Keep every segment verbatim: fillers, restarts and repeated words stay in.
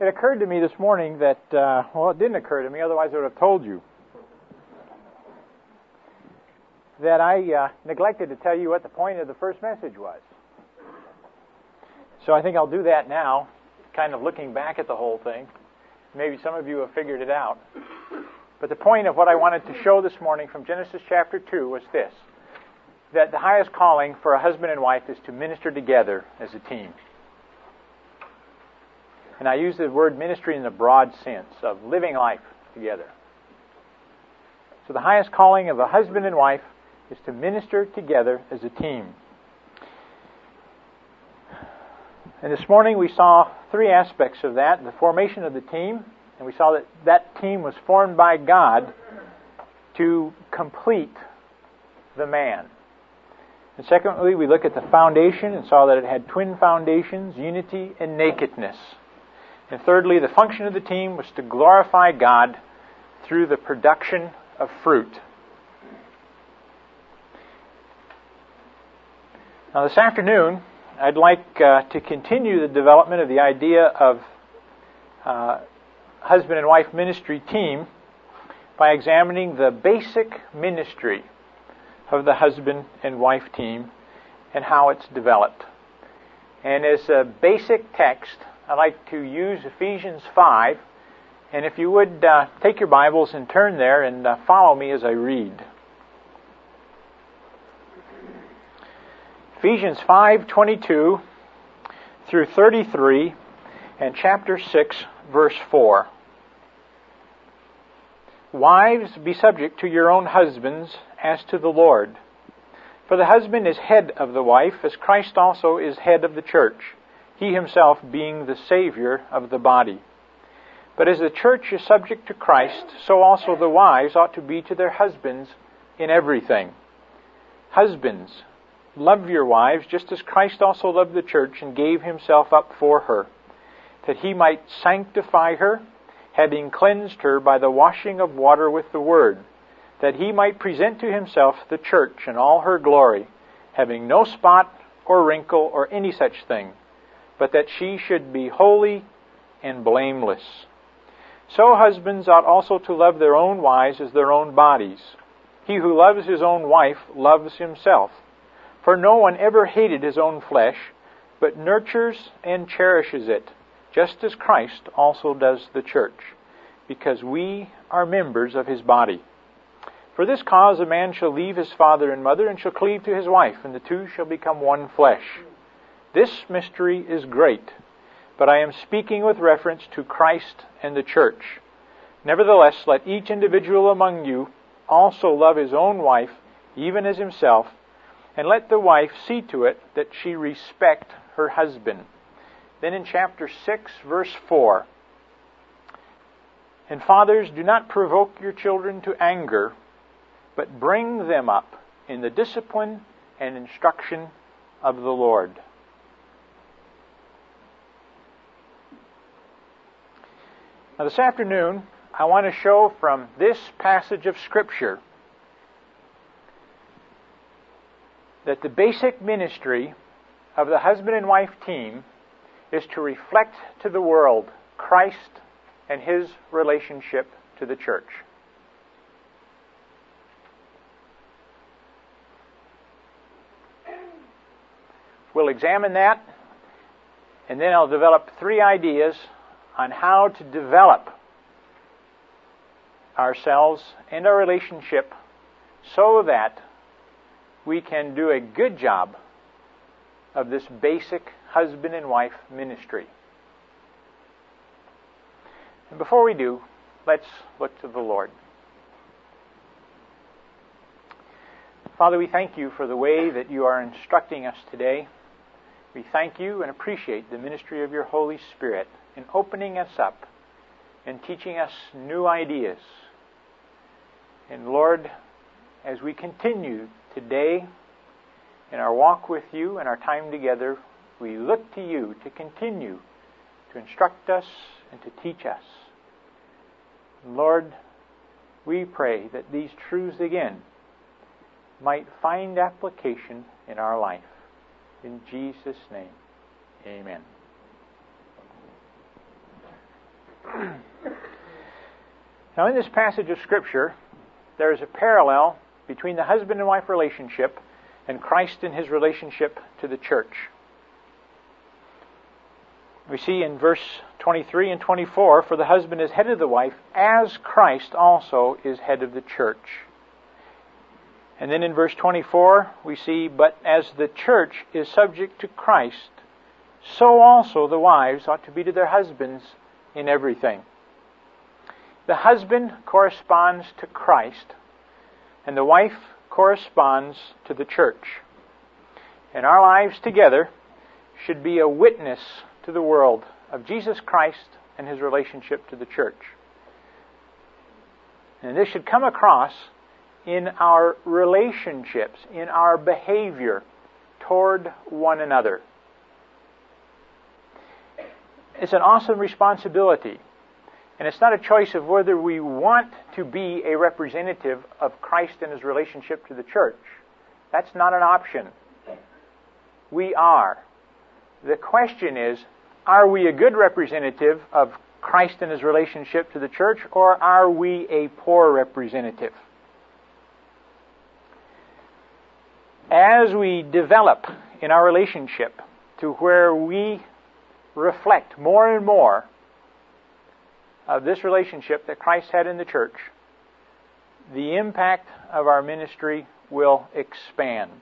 It occurred to me this morning that, uh, well, it didn't occur to me, otherwise I would have told you, that I uh, neglected to tell you what the point of the first message was. So I think I'll do that now, kind of looking back at the whole thing. Maybe some of you have figured it out. But the point of what I wanted to show this morning from Genesis chapter two was this, that the highest calling for a husband and wife is to minister together as a team. And I use the word ministry in the broad sense of living life together. So the highest calling of a husband and wife is to minister together as a team. And this morning we saw three aspects of that. The formation of the team, and we saw that that team was formed by God to complete the man. And secondly, we looked at the foundation and saw that it had twin foundations, unity and nakedness. And thirdly, the function of the team was to glorify God through the production of fruit. Now this afternoon, I'd like uh, to continue the development of the idea of uh, husband and wife ministry team by examining the basic ministry of the husband and wife team and how it's developed. And as a basic text, I'd like to use Ephesians five, and if you would uh, take your Bibles and turn there and uh, follow me as I read. Ephesians five twenty-two through thirty-three and chapter six, verse four. Wives, be subject to your own husbands as to the Lord. For the husband is head of the wife, as Christ also is head of the church, he himself being the Savior of the body. But as the church is subject to Christ, so also the wives ought to be to their husbands in everything. Husbands, love your wives, just as Christ also loved the church and gave himself up for her, that he might sanctify her, having cleansed her by the washing of water with the word, that he might present to himself the church in all her glory, having no spot or wrinkle or any such thing, but that she should be holy and blameless. So husbands ought also to love their own wives as their own bodies. He who loves his own wife loves himself. For no one ever hated his own flesh, but nurtures and cherishes it, just as Christ also does the church, because we are members of his body. For this cause a man shall leave his father and mother, and shall cleave to his wife, and the two shall become one flesh. This mystery is great, but I am speaking with reference to Christ and the church. Nevertheless, let each individual among you also love his own wife, even as himself, and let the wife see to it that she respect her husband. Then in chapter six, verse four, and fathers, do not provoke your children to anger, but bring them up in the discipline and instruction of the Lord. Now this afternoon, I want to show from this passage of Scripture that the basic ministry of the husband and wife team is to reflect to the world Christ and his relationship to the church. We'll examine that, and then I'll develop three ideas on how to develop ourselves and our relationship so that we can do a good job of this basic husband and wife ministry. And before we do, let's look to the Lord. Father, we thank you for the way that you are instructing us today. We thank you and appreciate the ministry of your Holy Spirit in opening us up and teaching us new ideas. And Lord, as we continue today in our walk with you and our time together, we look to you to continue to instruct us and to teach us. Lord, we pray that these truths again might find application in our life. In Jesus' name, amen. Now, in this passage of Scripture, there is a parallel between the husband and wife relationship and Christ in His relationship to the church. We see in verse twenty-three and twenty-four, "For the husband is head of the wife, as Christ also is head of the church." And then in verse twenty-four, we see, "But as the church is subject to Christ, so also the wives ought to be to their husbands in everything." The husband corresponds to Christ, and the wife corresponds to the church. And our lives together should be a witness to the world of Jesus Christ and His relationship to the church. And this should come across in our relationships, in our behavior toward one another. It's an awesome responsibility. And it's not a choice of whether we want to be a representative of Christ and His relationship to the church. That's not an option. We are. The question is, are we a good representative of Christ and His relationship to the church, or are we a poor representative? As we develop in our relationship to where we reflect more and more of this relationship that Christ had in the church, the impact of our ministry will expand.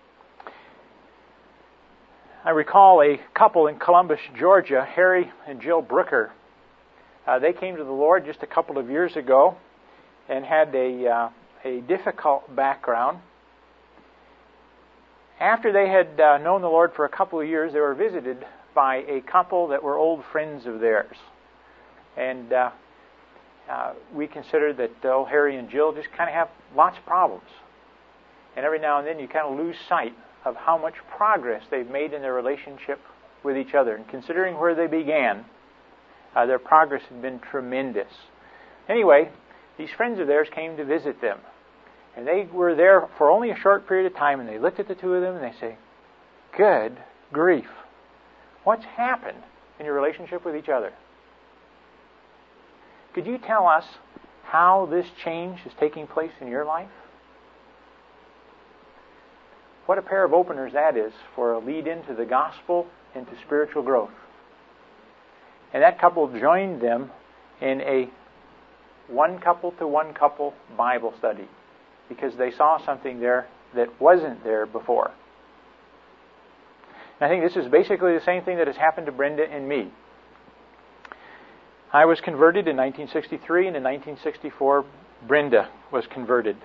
I recall a couple in Columbus, Georgia, Harry and Jill Brooker. Uh, they came to the Lord just a couple of years ago and had a, uh, a difficult background. After they had uh, known the Lord for a couple of years, they were visited by a couple that were old friends of theirs. And uh, uh, we consider that uh, Harry and Jill just kind of have lots of problems. And every now and then you kind of lose sight of how much progress they've made in their relationship with each other. And considering where they began, uh, their progress had been tremendous. Anyway, these friends of theirs came to visit them. And they were there for only a short period of time, and they looked at the two of them and they say, "Good grief. What's happened in your relationship with each other? Could you tell us how this change is taking place in your life?" What a pair of openers that is for a lead into the gospel and to spiritual growth. And that couple joined them in a one couple to one couple Bible study because they saw something there that wasn't there before. And I think this is basically the same thing that has happened to Brenda and me. I was converted in nineteen sixty-three, and in nineteen sixty-four, Brenda was converted.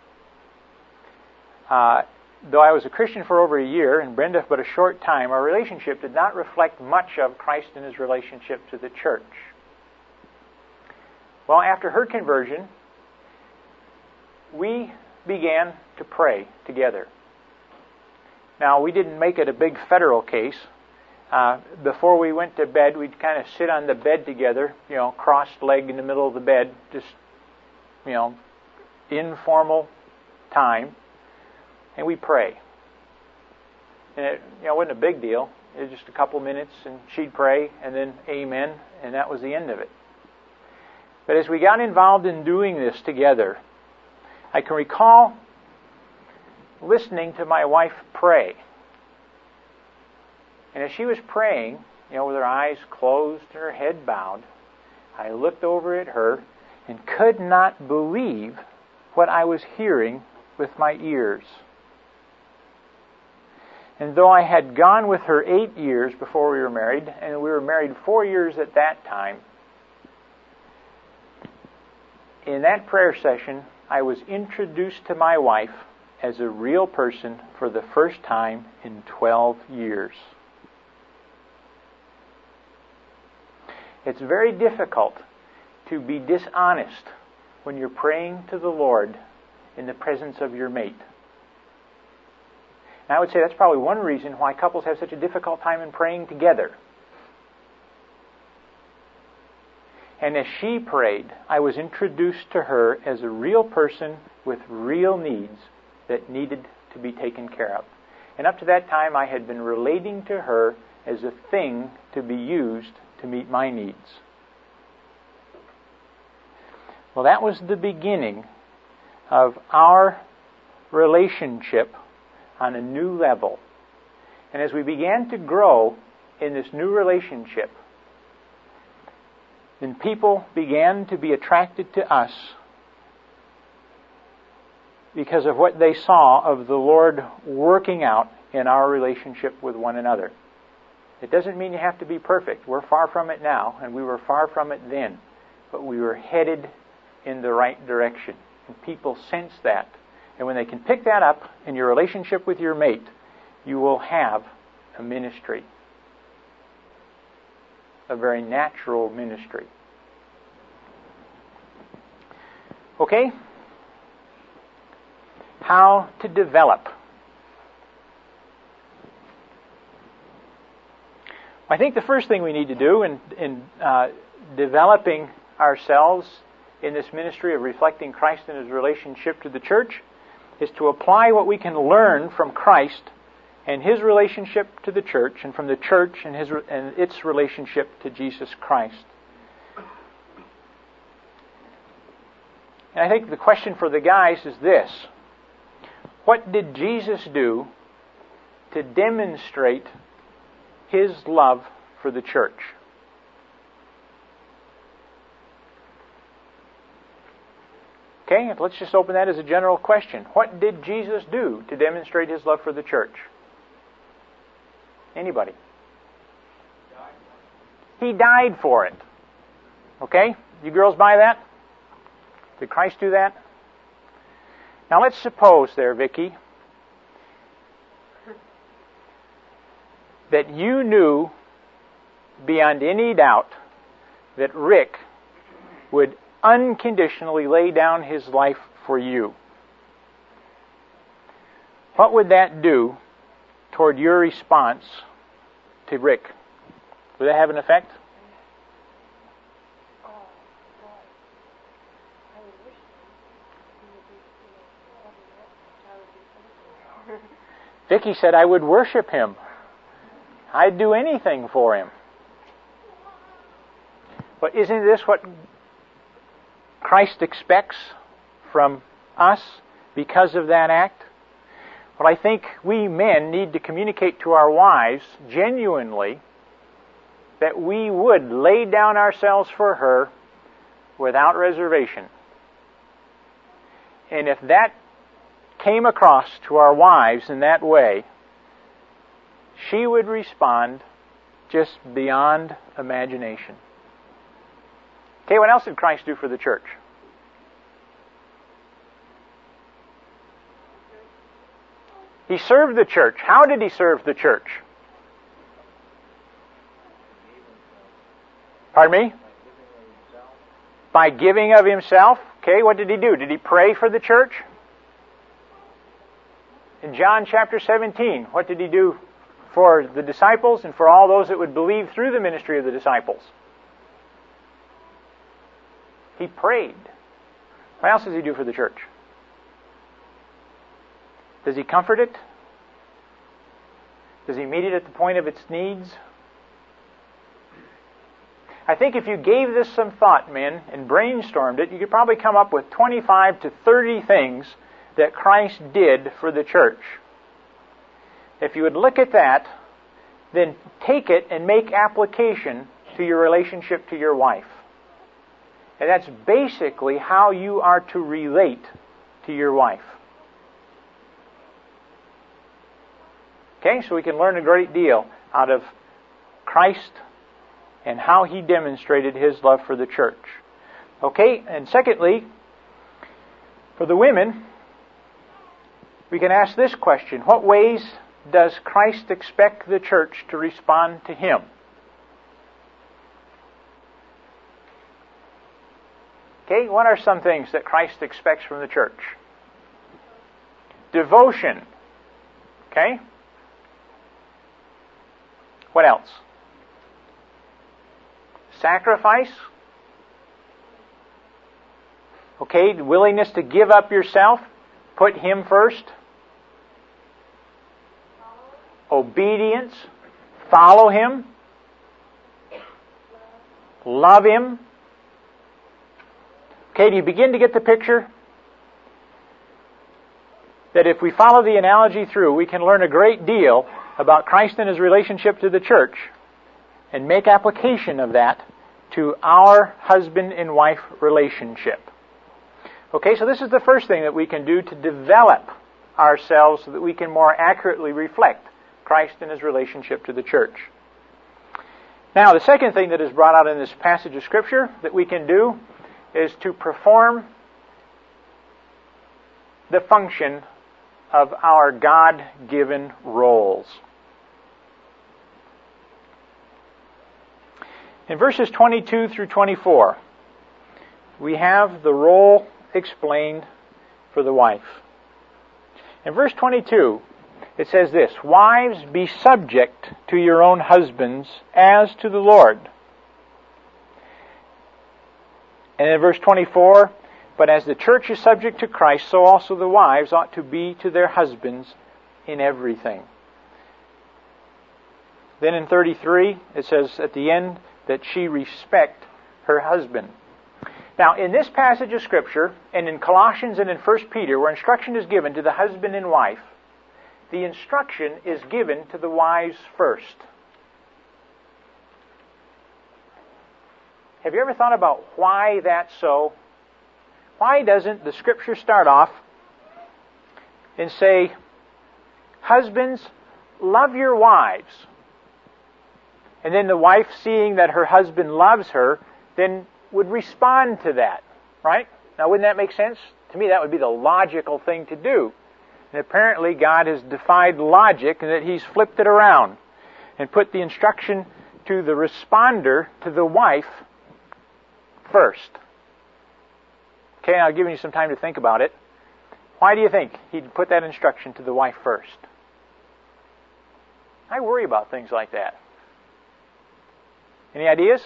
Uh, though I was a Christian for over a year, and Brenda but a short time, our relationship did not reflect much of Christ and His relationship to the church. Well, after her conversion, we began to pray together. Now, we didn't make it a big federal case. Uh, before we went to bed, we'd kind of sit on the bed together, you know, crossed leg in the middle of the bed, just, you know, informal time, and we pray. And it, you know, wasn't a big deal. It was just a couple minutes, and she'd pray, and then amen, and that was the end of it. But as we got involved in doing this together, I can recall listening to my wife pray. And as she was praying, you know, with her eyes closed and her head bowed, I looked over at her and could not believe what I was hearing with my ears. And though I had gone with her eight years before we were married, and we were married four years at that time, in that prayer session, I was introduced to my wife as a real person for the first time in twelve years. It's very difficult to be dishonest when you're praying to the Lord in the presence of your mate. And I would say that's probably one reason why couples have such a difficult time in praying together. And as she prayed, I was introduced to her as a real person with real needs that needed to be taken care of. And up to that time, I had been relating to her as a thing to be used to meet my needs. Well, that was the beginning of our relationship on a new level. And as we began to grow in this new relationship, then people began to be attracted to us because of what they saw of the Lord working out in our relationship with one another. It doesn't mean you have to be perfect. We're far from it now, and we were far from it then. But we were headed in the right direction. And people sense that. And when they can pick that up in your relationship with your mate, you will have a ministry. A very natural ministry. Okay? How to develop. I think the first thing we need to do in, in uh, developing ourselves in this ministry of reflecting Christ in His relationship to the church is to apply what we can learn from Christ and His relationship to the church, and from the church and, his, and its relationship to Jesus Christ. And I think the question for the guys is this: what did Jesus do to demonstrate His love for the church? Okay, let's just open that as a general question. What did Jesus do to demonstrate His love for the church? Anybody? He died for it. Okay? You girls buy that? Did Christ do that? Now let's suppose there, Vicki, that you knew beyond any doubt that Rick would unconditionally lay down his life for you. What would that do toward your response to Rick? Would that have an effect? Vicki said, I would worship him. I'd do anything for him. But isn't this what Christ expects from us because of that act? Well, I think we men need to communicate to our wives genuinely that we would lay down ourselves for her without reservation. And if that came across to our wives in that way, she would respond just beyond imagination. Okay, what else did Christ do for the church? He served the church. How did He serve the church? Pardon me? By giving of Himself. Okay, what did He do? Did He pray for the church? In John chapter seventeen, what did He do for the disciples and for all those that would believe through the ministry of the disciples? He prayed. What else does He do for the church? Does He comfort it? Does He meet it at the point of its needs? I think if you gave this some thought, men, and brainstormed it, you could probably come up with twenty-five to thirty things that Christ did for the church. If you would look at that, then take it and make application to your relationship to your wife. And that's basically how you are to relate to your wife. Okay, so we can learn a great deal out of Christ and how He demonstrated His love for the church. Okay, and secondly, for the women, we can ask this question: what ways does Christ expect the church to respond to Him? Okay, what are some things that Christ expects from the church? Devotion. Okay? What else? Sacrifice. Okay, willingness to give up yourself. Put Him first. Obedience. Follow Him. Love Him. Okay, do you begin to get the picture? That if we follow the analogy through, we can learn a great deal about Christ and His relationship to the church and make application of that to our husband and wife relationship. Okay, so this is the first thing that we can do to develop ourselves so that we can more accurately reflect Christ and His relationship to the church. Now, the second thing that is brought out in this passage of Scripture that we can do is to perform the function of our God-given roles. In verses twenty-two through twenty-four, we have the role explained for the wife. In verse twenty-two, it says this, "Wives, be subject to your own husbands as to the Lord." And in verse twenty-four, "But as the church is subject to Christ, so also the wives ought to be to their husbands in everything." Then in thirty-three, it says at the end that she respect her husband. Now, in this passage of Scripture, and in Colossians and in First Peter, where instruction is given to the husband and wife, the instruction is given to the wives first. Have you ever thought about why that's so? Why doesn't the Scripture start off and say, "Husbands, love your wives"? And then the wife, seeing that her husband loves her, then would respond to that, right? Now, wouldn't that make sense? To me, that would be the logical thing to do. And apparently, God has defied logic and that He's flipped it around and put the instruction to the responder, to the wife, first. Okay, now I've given you some time to think about it. Why do you think He'd put that instruction to the wife first? I worry about things like that. Any ideas?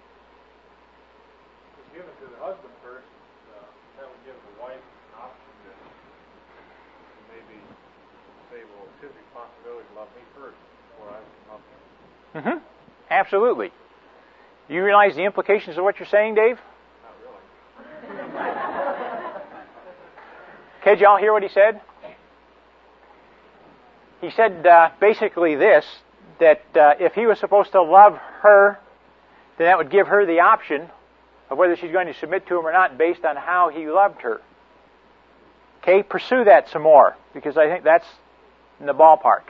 It's given to the husband first. Uh, that would give the wife an option to, to maybe say, well, it's his responsibility to love me first before I can love him. Mm-hmm. Absolutely. Do you realize the implications of what you're saying, Dave? Not really. Okay, did y'all hear what he said? He said uh, basically this, that uh, if he was supposed to love her, then that would give her the option of whether she's going to submit to him or not based on how he loved her. Okay, pursue that some more, because I think that's in the ballpark.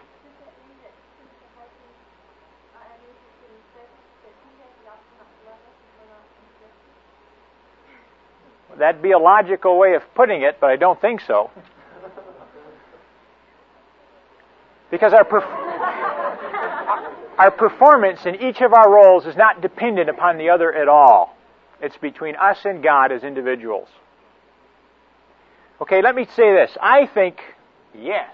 That'd be a logical way of putting it, but I don't think so. Because our perf- our performance in each of our roles is not dependent upon the other at all. It's between us and God as individuals. Okay, let me say this. I think, yes.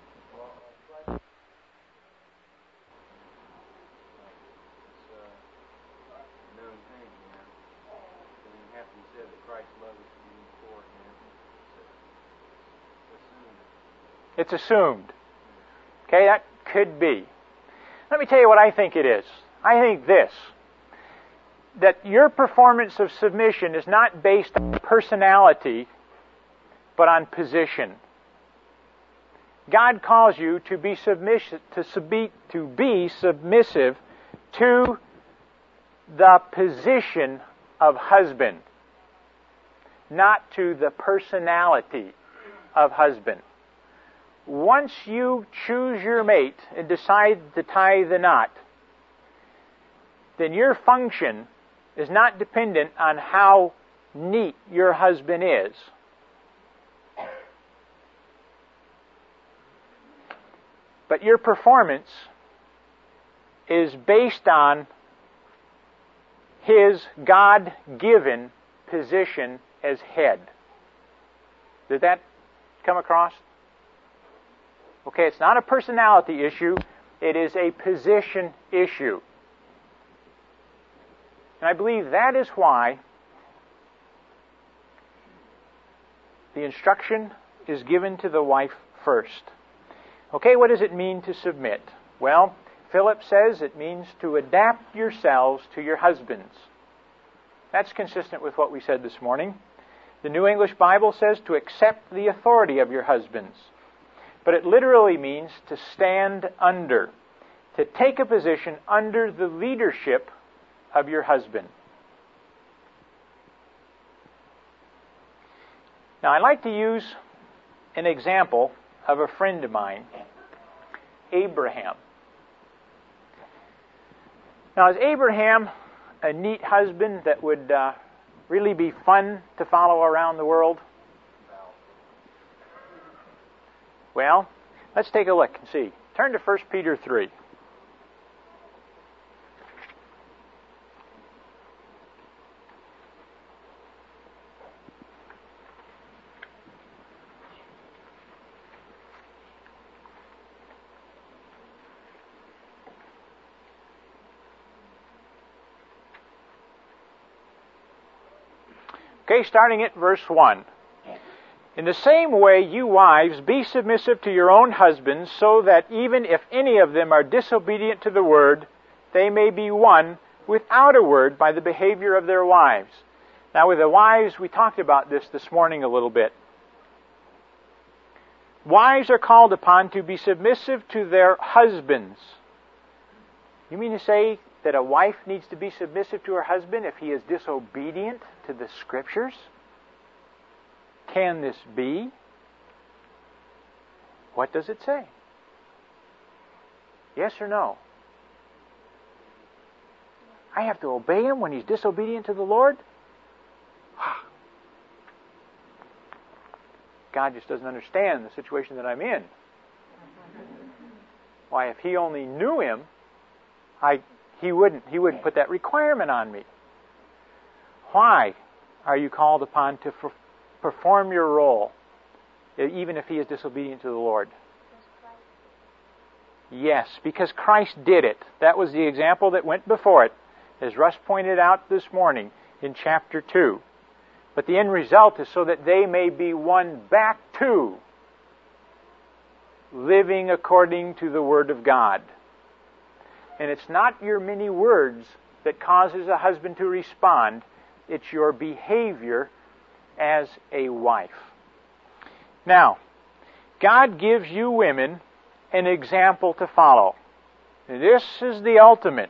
It's assumed. Okay, that could be. Let me tell you what I think it is. I think this, that your performance of submission is not based on personality, but on position. God calls you to be submissive, to, sub- to be submissive to the position of husband, not to the personality of husband. Once you choose your mate and decide to tie the knot, then your function is not dependent on how neat your husband is. But your performance is based on his God-given position as head. Did that come across? Okay, it's not a personality issue, it is a position issue. And I believe that is why the instruction is given to the wife first. Okay, what does it mean to submit? Well, Philip says it means to adapt yourselves to your husbands. That's consistent with what we said this morning. The New English Bible says to accept the authority of your husbands. But it literally means to stand under, to take a position under the leadership of your husband. Now, I like to use an example of a friend of mine, Abraham. Now, is Abraham a neat husband that would uh, really be fun to follow around the world? Well, let's take a look and see. Turn to First Peter three. Okay, starting at verse one. In the same way, you wives, be submissive to your own husbands, so that even if any of them are disobedient to the word, they may be won without a word by the behavior of their wives. Now, with the wives, we talked about this this morning a little bit. Wives are called upon to be submissive to their husbands. You mean to say that a wife needs to be submissive to her husband if he is disobedient to the Scriptures? Can this be? What does it say? Yes or no? I have to obey him when he's disobedient to the Lord? God just doesn't understand the situation that I'm in. Why, if he only knew him, I he wouldn't he wouldn't put that requirement on me. Why are you called upon to f- perform your role, even if he is disobedient to the Lord? Yes, because Christ did it. That was the example that went before it, as Russ pointed out this morning in chapter two. But the end result is so that they may be won back to living according to the Word of God. And it's not your many words that causes a husband to respond. It's your behavior as a wife. Now, God gives you women an example to follow. This is the ultimate.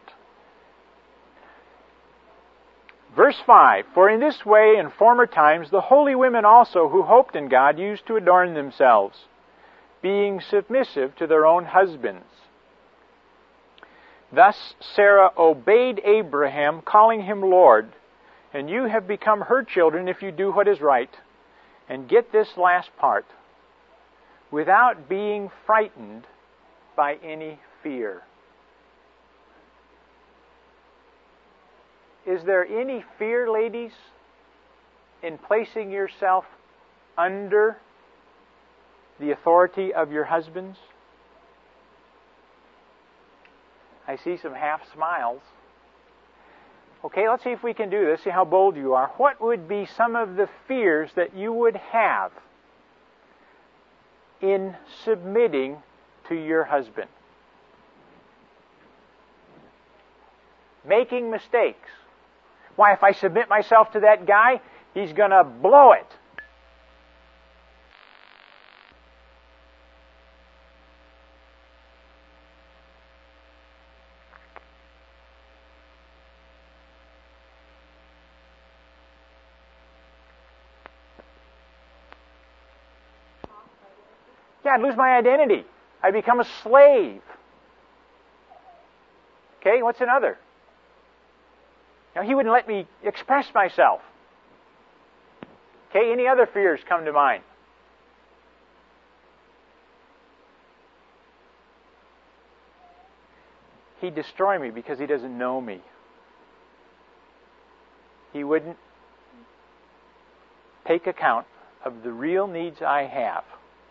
Verse five, for in this way in former times the holy women also who hoped in God used to adorn themselves, being submissive to their own husbands. Thus Sarah obeyed Abraham, calling him Lord, and you have become her children if you do what is right. And get this last part, without being frightened by any fear. Is there any fear, ladies, in placing yourself under the authority of your husbands? I see some half smiles. Okay, let's see if we can do this. See how bold you are. What would be some of the fears that you would have in submitting to your husband? Making mistakes. Why, if I submit myself to that guy, he's going to blow it. Yeah, I'd lose my identity. I'd become a slave. Okay, what's another? Now, he wouldn't let me express myself. Okay, any other fears come to mind? He'd destroy me because he doesn't know me. He wouldn't take account of the real needs I have.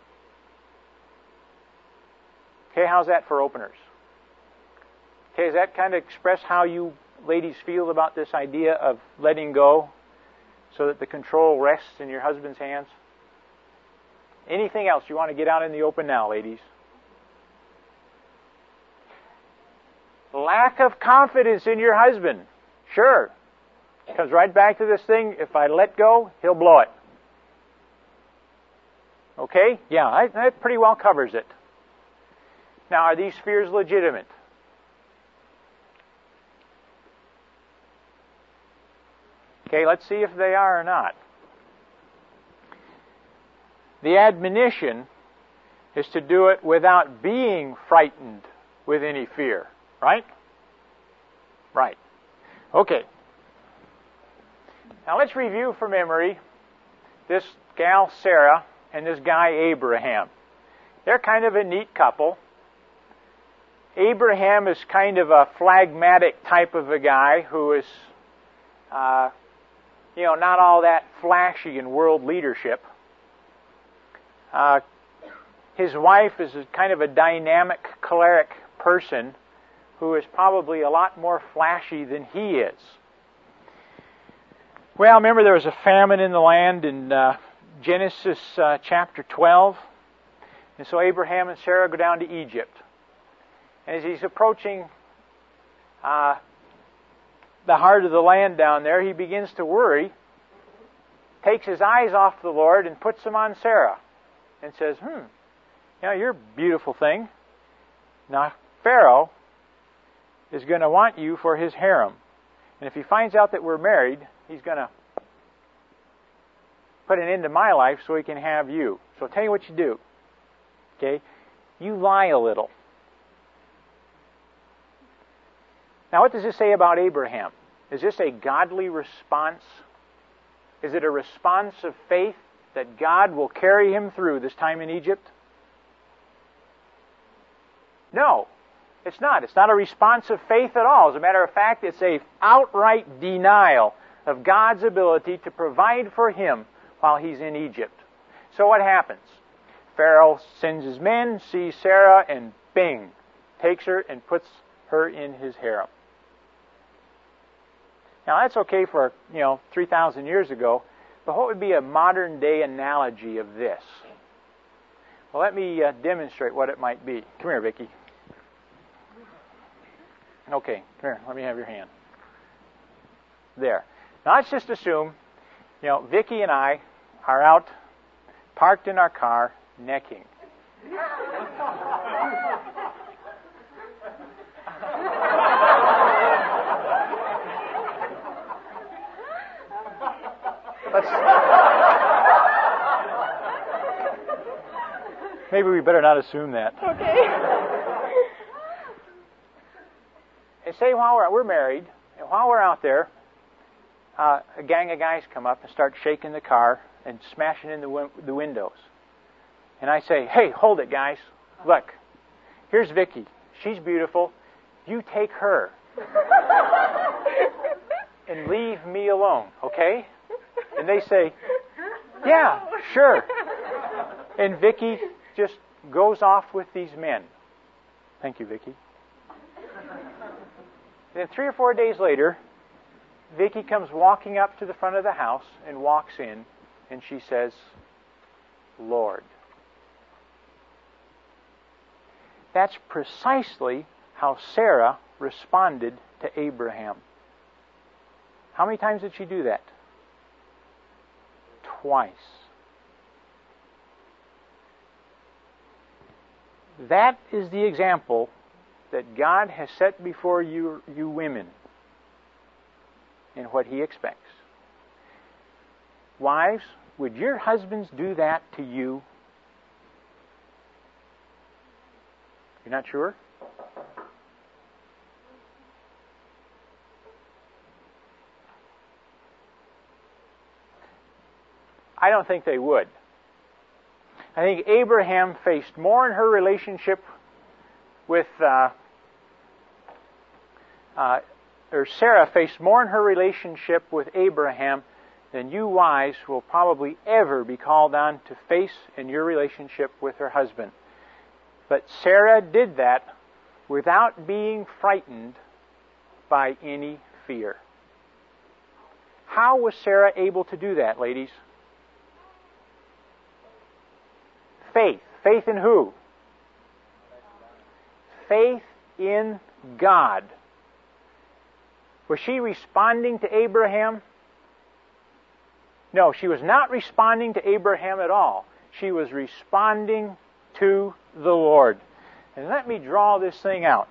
Okay, how's that for openers? Okay, does that kind of express how you ladies feel about this idea of letting go so that the control rests in your husband's hands? Anything else you want to get out in the open now, ladies? Lack of confidence in your husband. Sure. Comes right back to this thing, if I let go, he'll blow it. Okay? Yeah, I, that pretty well covers it. Now, are these fears legitimate? Okay, let's see if they are or not. The admonition is to do it without being frightened with any fear. Right? Right. Okay. Now let's review from memory this gal Sarah and this guy Abraham. They're kind of a neat couple. Abraham is kind of a phlegmatic type of a guy who is, uh, you know, not all that flashy in world leadership. Uh, his wife is a kind of a dynamic, choleric person who is probably a lot more flashy than he is. Well, remember there was a famine in the land in uh, Genesis uh, chapter twelve. And so Abraham and Sarah go down to Egypt. And as he's approaching uh, the heart of the land down there, he begins to worry, takes his eyes off the Lord and puts them on Sarah. And says, hmm, you know, you're a beautiful thing. Now, Pharaoh is going to want you for his harem. And if he finds out that we're married, he's going to put an end to my life so he can have you. So I'll tell you what you do. Okay? You lie a little. Now, what does this say about Abraham? Is this a godly response? Is it a response of faith that God will carry him through this time in Egypt? No, it's not. It's not a response of faith at all. As a matter of fact, it's a outright denial of God's ability to provide for him while he's in Egypt. So what happens? Pharaoh sends his men, sees Sarah, and bing, takes her and puts her in his harem. Now that's okay for, you know, three thousand years ago, but what would be a modern day analogy of this? Well, let me uh, demonstrate what it might be. Come here, Vicki. Okay, come here. Let me have your hand. There. Now let's just assume, you know, Vicki and I are out, parked in our car, necking. Let's, maybe we better not assume that. Okay. And say while we're, we're married, and while we're out there, uh, a gang of guys come up and start shaking the car and smashing in the, win- the windows. And I say, hey, hold it, guys. Look, here's Vicki. She's beautiful. You take her. And leave me alone, okay? And they say, yeah, sure. And Vicki just goes off with these men. Thank you, Vicki. Then three or four days later, Vicki comes walking up to the front of the house and walks in, and she says, Lord. That's precisely how Sarah responded to Abraham. How many times did she do that? Twice. That is the example that God has set before you, you women in what He expects. Wives, would your husbands do that to you? You're not sure? I don't think they would. I think Abraham faced more in her relationship with, uh, uh, or Sarah faced more in her relationship with Abraham than you wives will probably ever be called on to face in your relationship with her husband. But Sarah did that without being frightened by any fear. How was Sarah able to do that, ladies? Faith. Faith in who? Faith in God. Was she responding to Abraham? No, she was not responding to Abraham at all. She was responding to the Lord. And let me draw this thing out.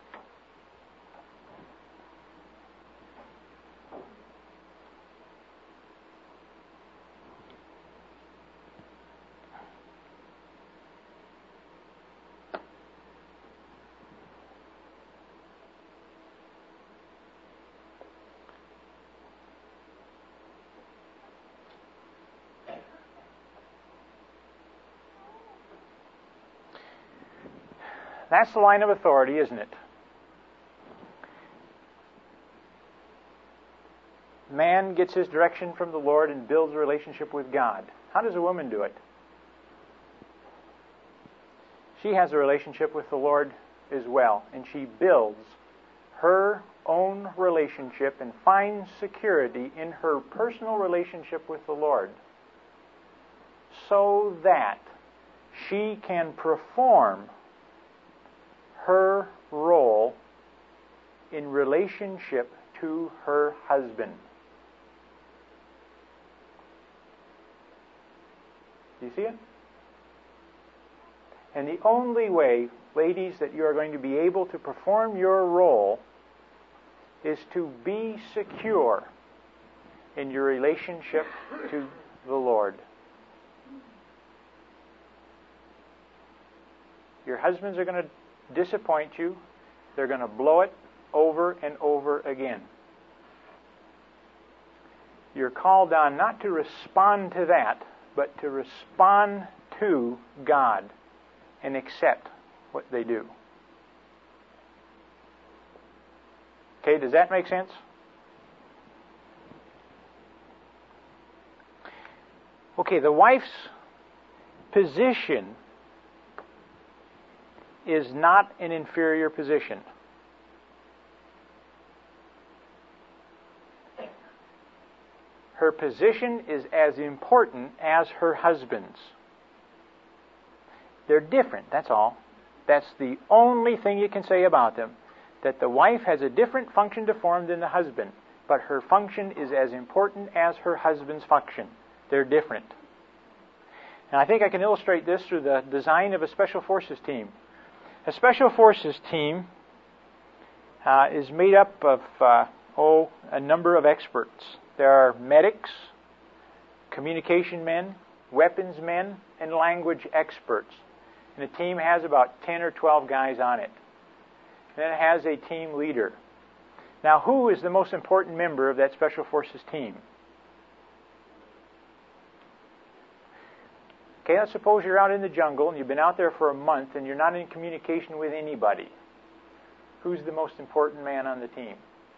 That's the line of authority, isn't it? Man gets his direction from the Lord and builds a relationship with God. How does a woman do it? She has a relationship with the Lord as well, and she builds her own relationship and finds security in her personal relationship with the Lord so that she can perform her role in relationship to her husband. Do you see it? And the only way, ladies, that you are going to be able to perform your role is to be secure in your relationship to the Lord. Your husbands are going to disappoint you. They're going to blow it over and over again. You're called on not to respond to that, but to respond to God and accept what they do. Okay, does that make sense? Okay, the wife's position is not an inferior position. Her position is as important as her husband's. They're different, that's all. That's the only thing you can say about them. That the wife has a different function to perform than the husband, but her function is as important as her husband's function. They're different. And I think I can illustrate this through the design of a Special Forces team. A Special Forces team uh, is made up of uh, oh, a number of experts. There are medics, communication men, weapons men, and language experts. And the team has about ten or twelve guys on it. And it has a team leader. Now, who is the most important member of that Special Forces team? Okay, let's suppose you're out in the jungle and you've been out there for a month and you're not in communication with anybody. Who's the most important man on the team?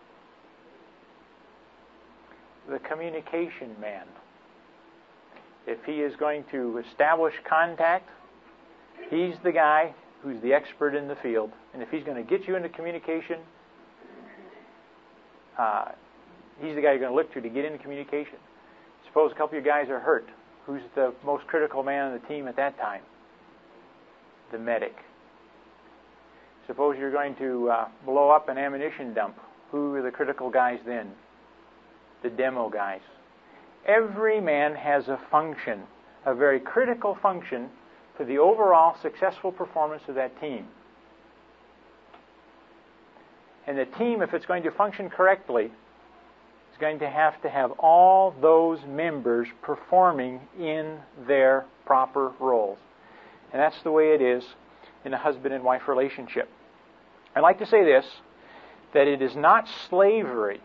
The communication man. If he is going to establish contact, he's the guy who's the expert in the field. And if he's going to get you into communication, uh, he's the guy you're going to look to to get into communication. Suppose a couple of your guys are hurt. Who's the most critical man on the team at that time? The medic. Suppose you're going to uh, blow up an ammunition dump. Who are the critical guys then? The demo guys. Every man has a function, a very critical function for the overall successful performance of that team. And the team, if it's going to function correctly, is going to have to have all those members performing in their proper roles. And that's the way it is in a husband and wife relationship. I'd like to say this, that it is not slavery.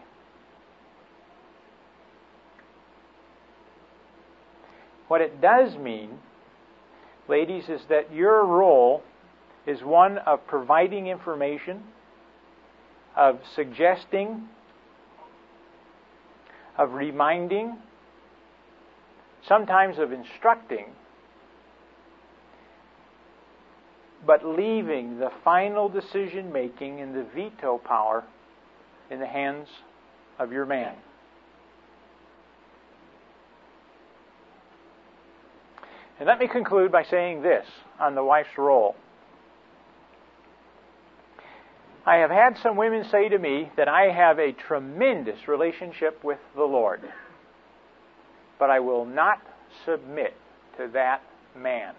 What it does mean, ladies, is that your role is one of providing information, of suggesting, of reminding, sometimes of instructing, but leaving the final decision making and the veto power in the hands of your man. And let me conclude by saying this on the wife's role. I have had some women say to me that I have a tremendous relationship with the Lord, but I will not submit to that man.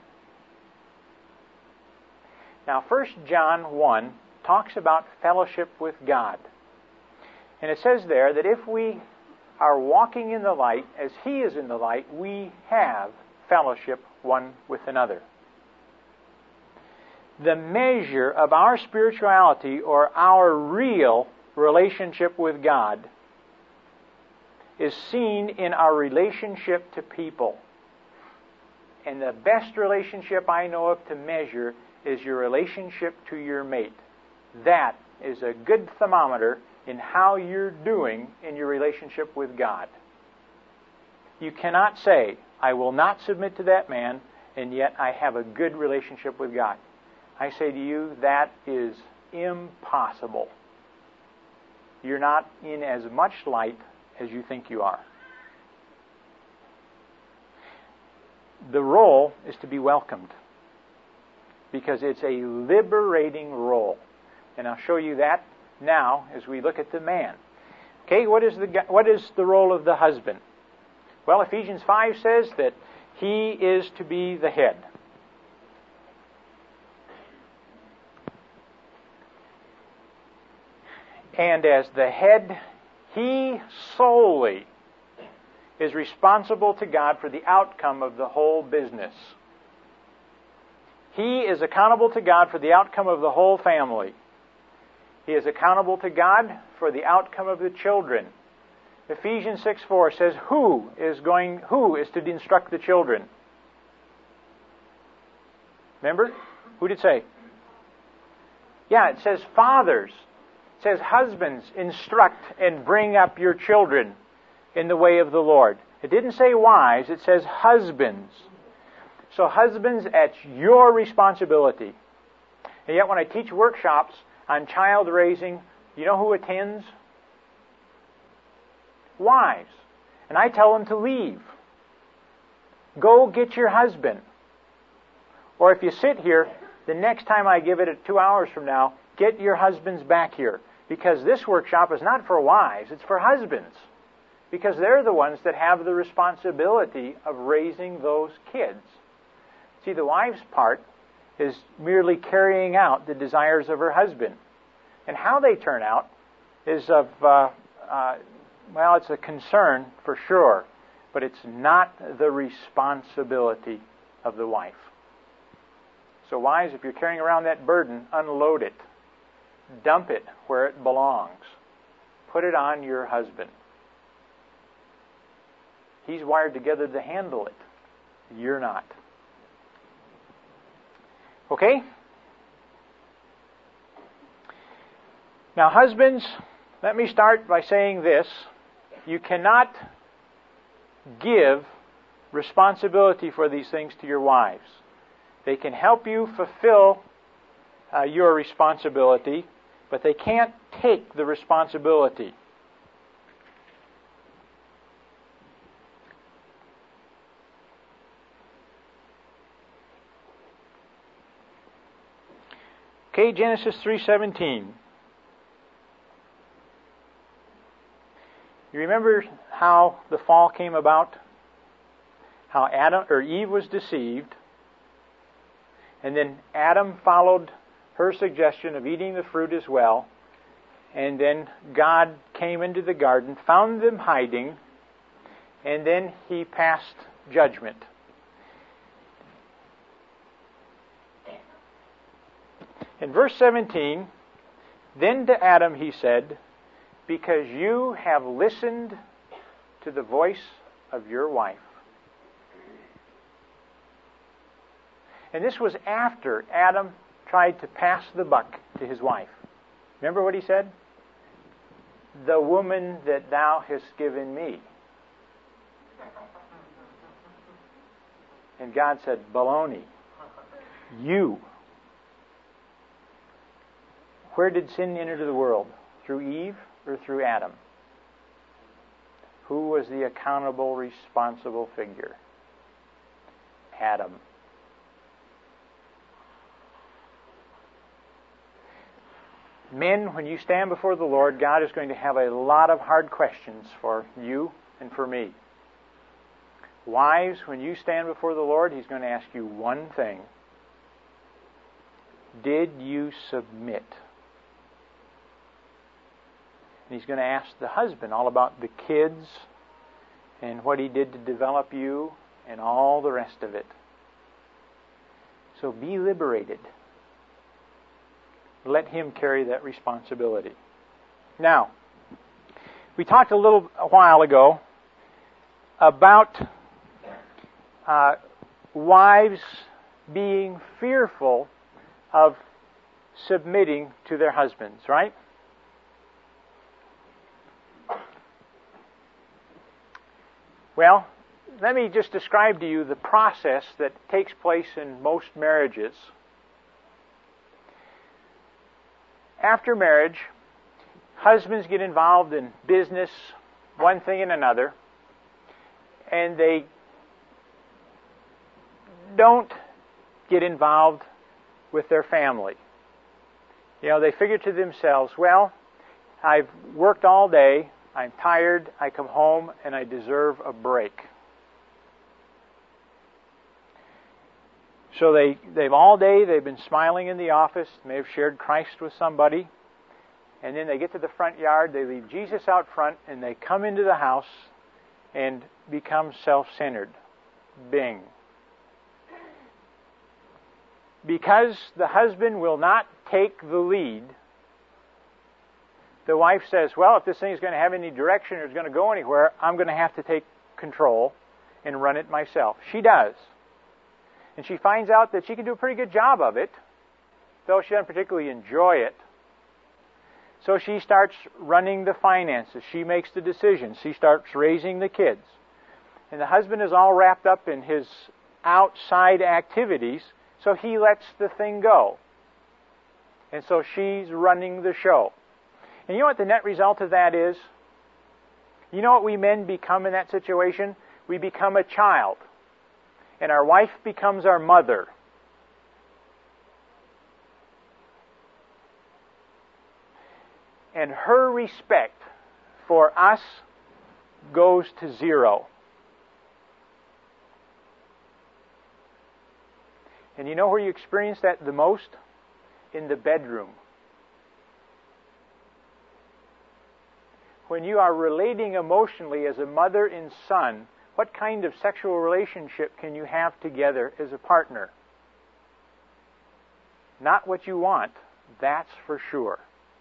Now, First John one talks about fellowship with God. And it says there that if we are walking in the light as He is in the light, we have fellowship one with another. The measure of our spirituality or our real relationship with God is seen in our relationship to people. And the best relationship I know of to measure is your relationship to your mate. That is a good thermometer in how you're doing in your relationship with God. You cannot say, I will not submit to that man, and yet I have a good relationship with God. I say to you, that is impossible. You're not in as much light as you think you are. The role is to be welcomed, because it's a liberating role. And I'll show you that now as we look at the man. Okay, what is the what is the role of the husband? Well, Ephesians five says that he is to be the head. And as the head, he solely is responsible to God for the outcome of the whole business. He is accountable to God for the outcome of the whole family. He is accountable to God for the outcome of the children. Ephesians six four says, who is going who is to instruct the children? Remember? Who did it say? Yeah, it says fathers. It says husbands, instruct and bring up your children in the way of the Lord. It didn't say wives, it says husbands. So husbands, that's your responsibility. And yet when I teach workshops on child raising, you know who attends? Wives. And I tell them to leave. Go get your husband. Or if you sit here, the next time I give it at two hours from now, get your husbands back here. Because this workshop is not for wives, it's for husbands. Because they're the ones that have the responsibility of raising those kids. See, the wife's part is merely carrying out the desires of her husband. And how they turn out is of, uh, uh, well, it's a concern for sure, but it's not the responsibility of the wife. So wives, if you're carrying around that burden, unload it. Dump it where it belongs. Put it on your husband. He's wired together to handle it. You're not. Okay? Now, husbands, let me start by saying this. You cannot give responsibility for these things to your wives. They can help you fulfill uh, your responsibility, but they can't take the responsibility. Okay, Genesis three seventeen. You remember how the fall came about? How Adam or Eve was deceived, and then Adam followed her suggestion of eating the fruit as well, and then God came into the garden, found them hiding, and then He passed judgment. In verse seventeen, then to Adam He said, because you have listened to the voice of your wife. And this was after Adam tried to pass the buck to his wife. Remember what he said? The woman that thou hast given me. And God said, baloney. You. Where did sin enter the world? Through Eve or through Adam? Who was the accountable, responsible figure? Adam. Men, when you stand before the Lord, God is going to have a lot of hard questions for you and for me. Wives, when you stand before the Lord, He's going to ask you one thing. Did you submit? And He's going to ask the husband all about the kids and what he did to develop you and all the rest of it. So be liberated. Let Him carry that responsibility. Now, we talked a little a while ago about uh, wives being fearful of submitting to their husbands, right? Well, let me just describe to you the process that takes place in most marriages. After marriage, husbands get involved in business, one thing and another, and they don't get involved with their family. You know, they figure to themselves, well, I've worked all day, I'm tired, I come home, and I deserve a break. So they, they've all day, they've been smiling in the office, may have shared Christ with somebody, and then they get to the front yard, they leave Jesus out front, and they come into the house and become self-centered. Bing. Because the husband will not take the lead, the wife says, well, if this thing is going to have any direction or is going to go anywhere, I'm going to have to take control and run it myself. She does. And she finds out that she can do a pretty good job of it, though she doesn't particularly enjoy it. So she starts running the finances. She makes the decisions. She starts raising the kids. And the husband is all wrapped up in his outside activities, so he lets the thing go. And so she's running the show. And you know what the net result of that is? You know what we men become in that situation? We become a child. And our wife becomes our mother. And her respect for us goes to zero. And you know where you experience that the most? In the bedroom. When you are relating emotionally as a mother and son, what kind of sexual relationship can you have together as a partner? Not what you want, that's for sure.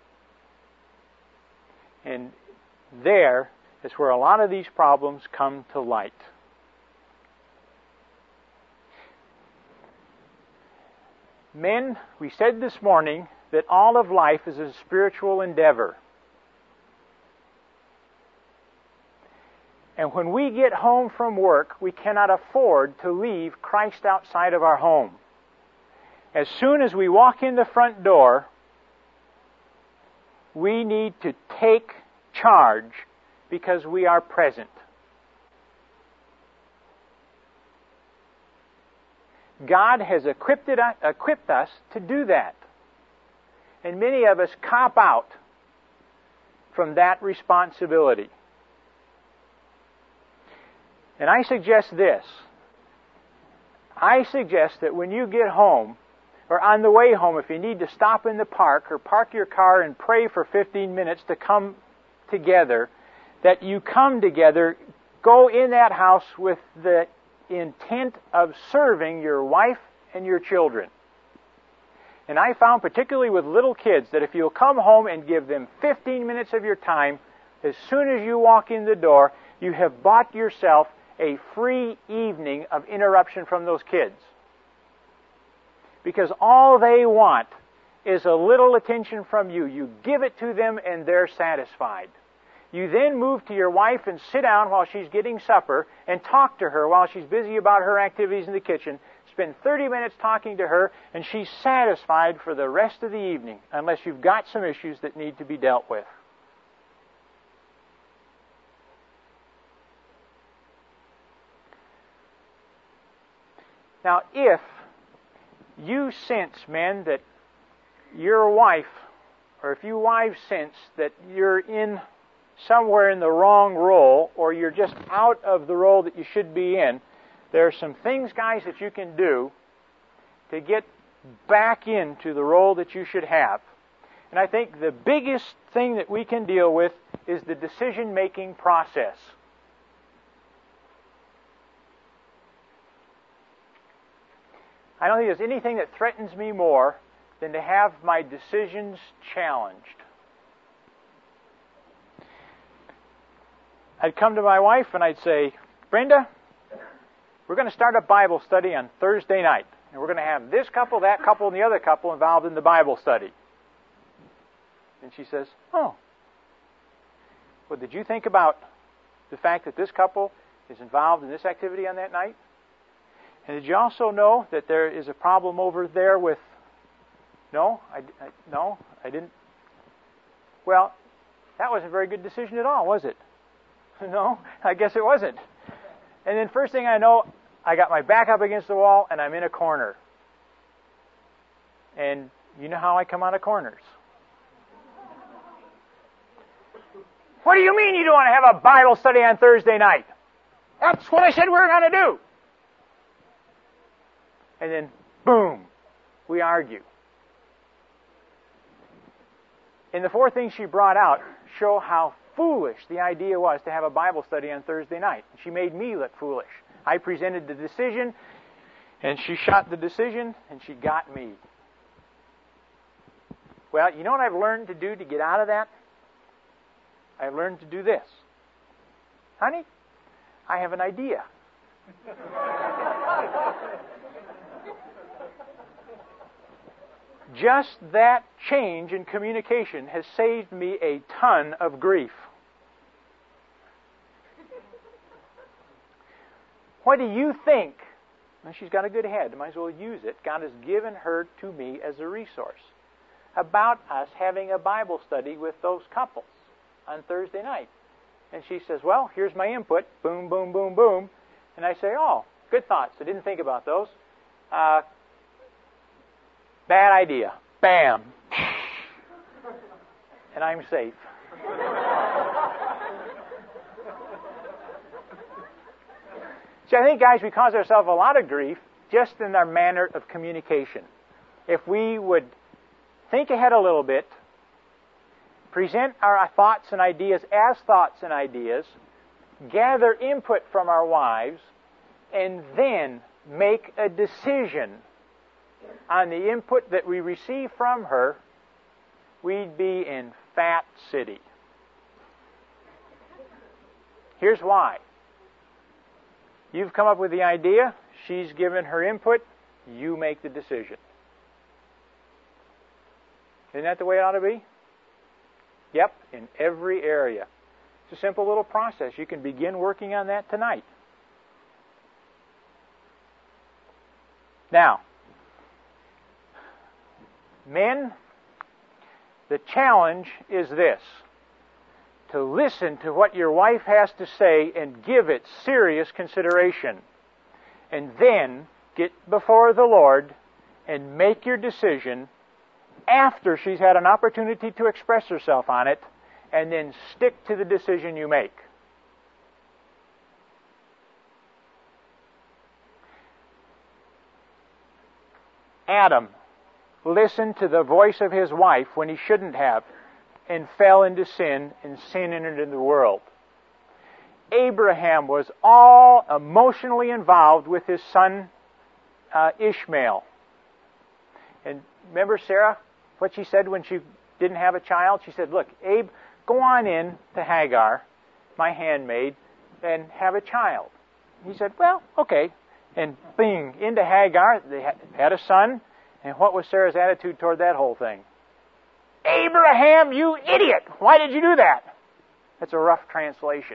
And there is where a lot of these problems come to light. Men, we said this morning that all of life is a spiritual endeavor. And when we get home from work, we cannot afford to leave Christ outside of our home. As soon as we walk in the front door, we need to take charge because we are present. God has equipped, it, equipped us to do that. And many of us cop out from that responsibility. And I suggest this. I suggest that when you get home, or on the way home, if you need to stop in the park or park your car and pray for fifteen minutes to come together, that you come together, go in that house with the intent of serving your wife and your children. And I found, particularly with little kids, that if you'll come home and give them fifteen minutes of your time, as soon as you walk in the door, you have bought yourself a free evening of interruption from those kids. Because all they want is a little attention from you. You give it to them and they're satisfied. You then move to your wife and sit down while she's getting supper and talk to her while she's busy about her activities in the kitchen. Spend thirty minutes talking to her and she's satisfied for the rest of the evening, unless you've got some issues that need to be dealt with. Now, if you sense, men, that your wife, or if you wives sense that you're in somewhere in the wrong role, or you're just out of the role that you should be in, there are some things, guys, that you can do to get back into the role that you should have. And I think the biggest thing that we can deal with is the decision-making process. I don't think there's anything that threatens me more than to have my decisions challenged. I'd come to my wife and I'd say, Brenda, we're going to start a Bible study on Thursday night. And we're going to have this couple, that couple, and the other couple involved in the Bible study. And she says, oh. Well, did you think about the fact that this couple is involved in this activity on that night? And did you also know that there is a problem over there with... No, I, I, no, I didn't. Well, that wasn't a very good decision at all, was it? No, I guess it wasn't. And then first thing I know, I got my back up against the wall and I'm in a corner. And you know how I come out of corners. What do you mean you don't want to have a Bible study on Thursday night? That's what I said we were going to do. And then, boom, we argue. And the four things she brought out show how foolish the idea was to have a Bible study on Thursday night. She made me look foolish. I presented the decision, and she shot the decision, and she got me. Well, you know what I've learned to do to get out of that? I've learned to do this. Honey, I have an idea. Just that change in communication has saved me a ton of grief. What do you think? Well, she's got a good head. Might as well use it. God has given her to me as a resource. About us having a Bible study with those couples on Thursday night. And she says, well, here's my input. Boom, boom, boom, boom. And I say, oh, good thoughts. I didn't think about those. Uh, bad idea. Bam. And I'm safe. See, I think, guys, we cause ourselves a lot of grief just in our manner of communication. If we would think ahead a little bit, present our thoughts and ideas as thoughts and ideas, gather input from our wives, and then make a decision on the input that we receive from her, we'd be in Fat City. Here's why. You've come up with the idea, she's given her input, you make the decision. Isn't that the way it ought to be? Yep, in every area. It's a simple little process. You can begin working on that tonight. Now, men, the challenge is this: to listen to what your wife has to say and give it serious consideration. And then get before the Lord and make your decision after she's had an opportunity to express herself on it, and then stick to the decision you make. Adam listened to the voice of his wife when he shouldn't have, and fell into sin, and sin entered into the world. Abraham was all emotionally involved with his son uh, Ishmael. And remember Sarah, what she said when she didn't have a child? She said, look, Abe, go on in to Hagar, my handmaid, and have a child. He said, well, okay. And bing, into Hagar, they had a son. And what was Sarah's attitude toward that whole thing? Abraham, you idiot! Why did you do that? That's a rough translation.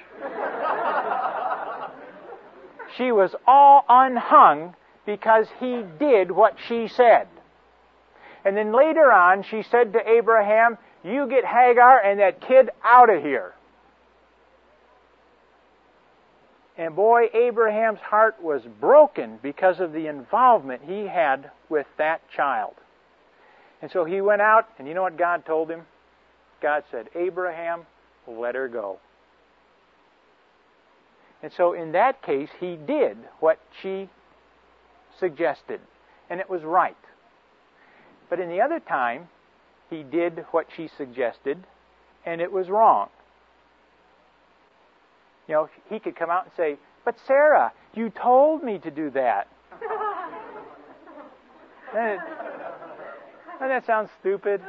She was all unhung because he did what she said. And then later on, she said to Abraham, you get Hagar and that kid out of here. And boy, Abraham's heart was broken because of the involvement he had with that child. And so he went out, and you know what God told him? God said, Abraham, let her go. And so in that case, he did what she suggested, and it was right. But in the other time, he did what she suggested, and it was wrong. You know, he could come out and say, "But Sarah, you told me to do that." And that sounds stupid.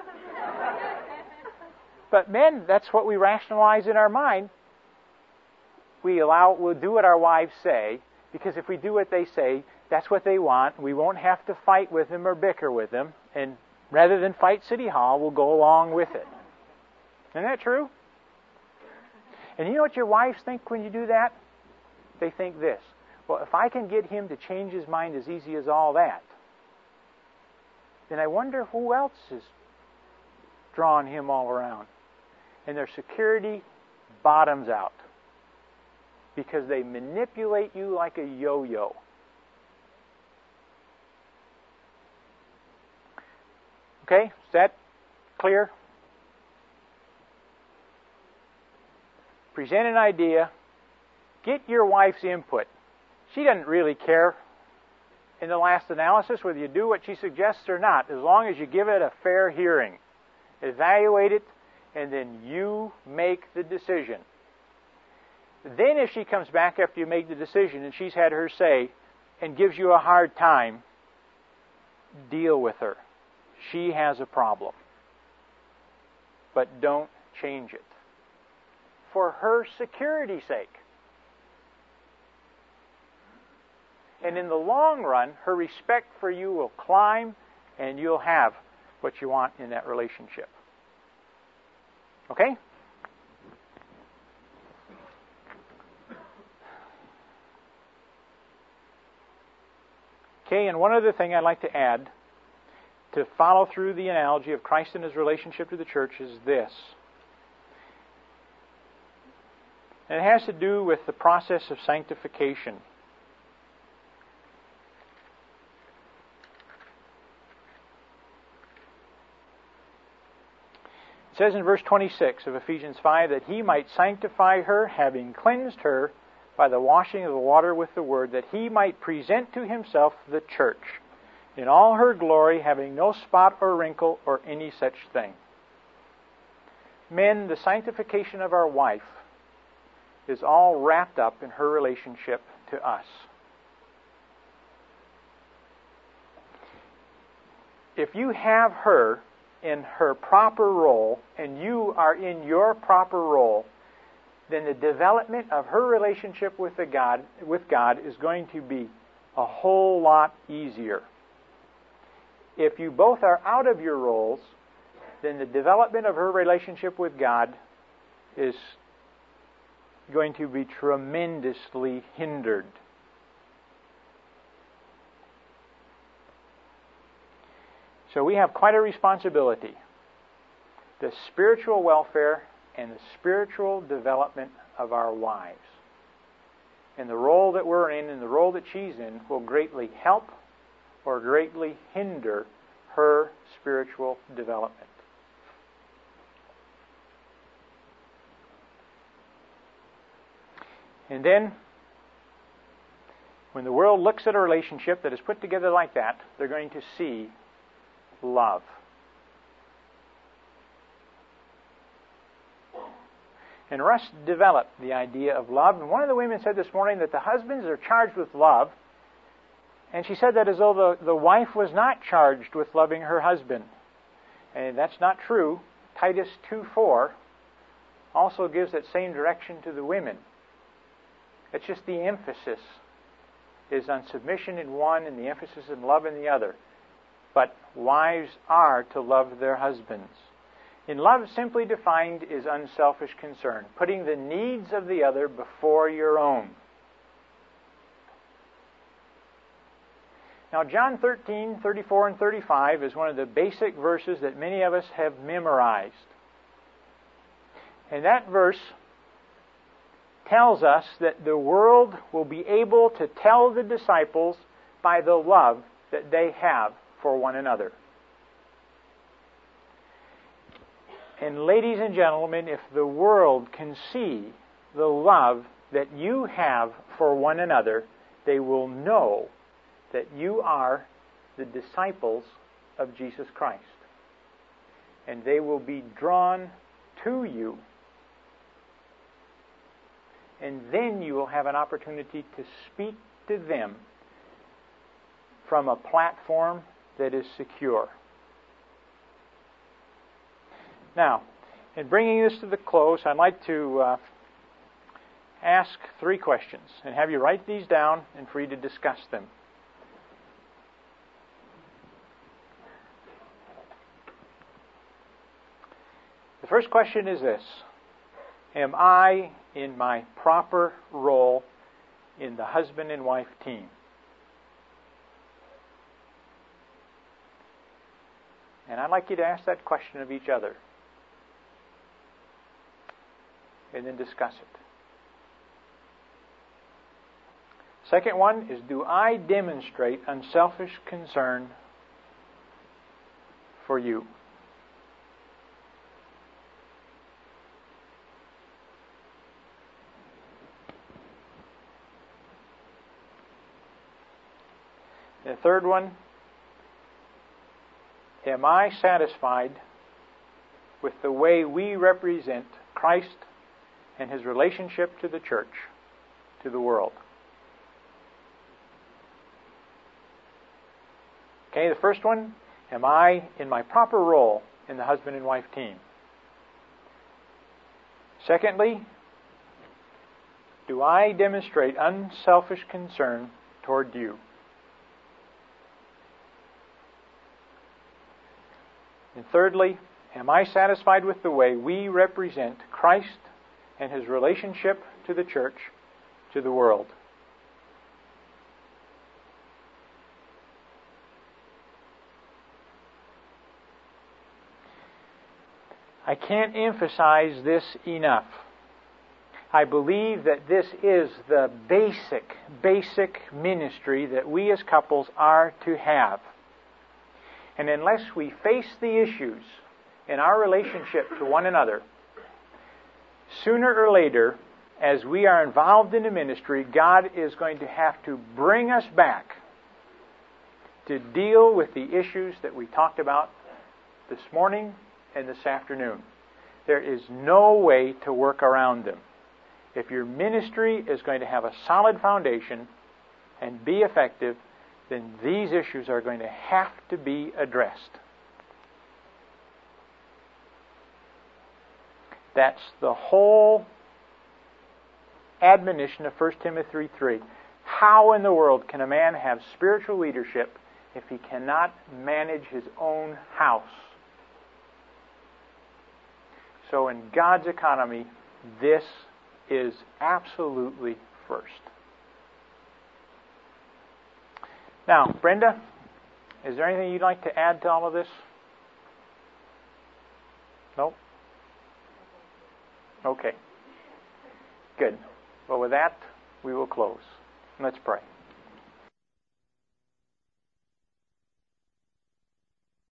But men, that's what we rationalize in our mind. We allow, we'll do what our wives say, because if we do what they say, that's what they want. We won't have to fight with them or bicker with them. And rather than fight City Hall, we'll go along with it. Isn't that true? And you know what your wives think when you do that? They think this: well, if I can get him to change his mind as easy as all that, then I wonder who else is drawing him all around. And their security bottoms out because they manipulate you like a yo-yo. Okay? Is that clear? Present an idea. Get your wife's input. She doesn't really care in the last analysis whether you do what she suggests or not, as long as you give it a fair hearing. Evaluate it, and then you make the decision. Then if she comes back after you make the decision and she's had her say and gives you a hard time, deal with her. She has a problem. But don't change it. For her security's sake. And in the long run, her respect for you will climb, and you'll have what you want in that relationship. Okay? Okay, and one other thing I'd like to add to follow through the analogy of Christ and his relationship to the church is this. And it has to do with the process of sanctification. It says in verse twenty-six of Ephesians five that he might sanctify her, having cleansed her by the washing of the water with the word, that he might present to himself the church in all her glory, having no spot or wrinkle or any such thing. Men, the sanctification of our wife is all wrapped up in her relationship to us. If you have her in her proper role, and you are in your proper role, then the development of her relationship with the God, with God is going to be a whole lot easier. If you both are out of your roles, then the development of her relationship with God is going to be tremendously hindered. So we have quite a responsibility. The spiritual welfare and the spiritual development of our wives. And the role that we're in and the role that she's in will greatly help or greatly hinder her spiritual development. And then, when the world looks at a relationship that is put together like that, they're going to see love. And Russ developed the idea of love. And one of the women said this morning that the husbands are charged with love. And she said that as though the, the wife was not charged with loving her husband. And that's not true. Titus two four also gives that same direction to the women. It's just the emphasis is on submission in one and the emphasis in love in the other. But wives are to love their husbands. In love, simply defined, is unselfish concern, putting the needs of the other before your own. Now, John thirteen, thirty-four, and thirty-five is one of the basic verses that many of us have memorized. And that verse tells us that the world will be able to tell the disciples by the love that they have for one another. And ladies and gentlemen, if the world can see the love that you have for one another, they will know that you are the disciples of Jesus Christ. And they will be drawn to you. And then you will have an opportunity to speak to them from a platform that is secure. Now, in bringing this to the close, I'd like to uh, ask three questions and have you write these down and for you to discuss them. The first question is this: am I in my proper role in the husband and wife team? And I'd like you to ask that question of each other and then discuss it. Second one is, do I demonstrate unselfish concern for you? The third one, am I satisfied with the way we represent Christ and His relationship to the church, to the world? Okay, the first one, am I in my proper role in the husband and wife team? Secondly, do I demonstrate unselfish concern toward you? And thirdly, am I satisfied with the way we represent Christ and His relationship to the church, to the world? I can't emphasize this enough. I believe that this is the basic, basic ministry that we as couples are to have. And unless we face the issues in our relationship to one another, sooner or later, as we are involved in the ministry, God is going to have to bring us back to deal with the issues that we talked about this morning and this afternoon. There is no way to work around them. If your ministry is going to have a solid foundation and be effective, then these issues are going to have to be addressed. That's the whole admonition of First Timothy three. How in the world can a man have spiritual leadership if he cannot manage his own house? So in God's economy, this is absolutely first. Now, Brenda, is there anything you'd like to add to all of this? No? Okay. Good. Well, with that, we will close. Let's pray.